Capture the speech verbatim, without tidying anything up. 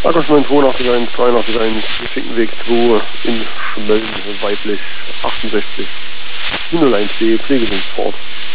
Markus neun zwei acht eins drei acht eins, Schinkenweg zwei in Schmölln, weiblich achtundsechzig null eins D, Pflegedienstfahrt.